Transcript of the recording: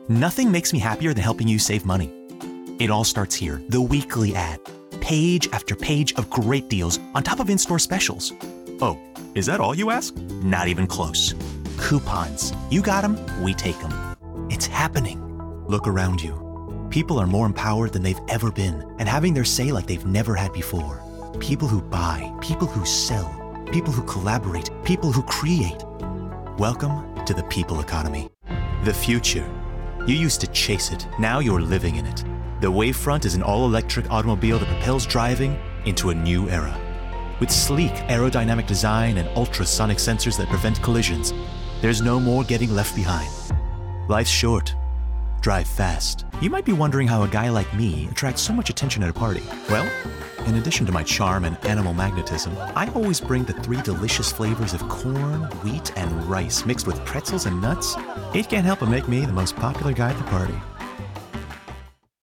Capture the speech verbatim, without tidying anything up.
Nothing makes me happier than helping you save money. It all starts here, the weekly ad. Page after page of great deals on top of in-store specials. Oh, is that all you ask? Not even close. Coupons. You got them, we take them. It's happening. Look around you. People are more empowered than they've ever been and having their say like they've never had before. People who buy, people who sell, people who collaborate, people who create. Welcome to the people economy. The future. You used to chase it. Now you're living in it. The Wavefront is an all-electric automobile that propels driving into a new era. With sleek aerodynamic design and ultrasonic sensors that prevent collisions, there's no more getting left behind. Life's short. Drive fast. You might be wondering how a guy like me attracts so much attention at a party. Well, in addition to my charm and animal magnetism, I always bring the three delicious flavors of corn, wheat, and rice mixed with pretzels and nuts. It can't help but make me the most popular guy at the party.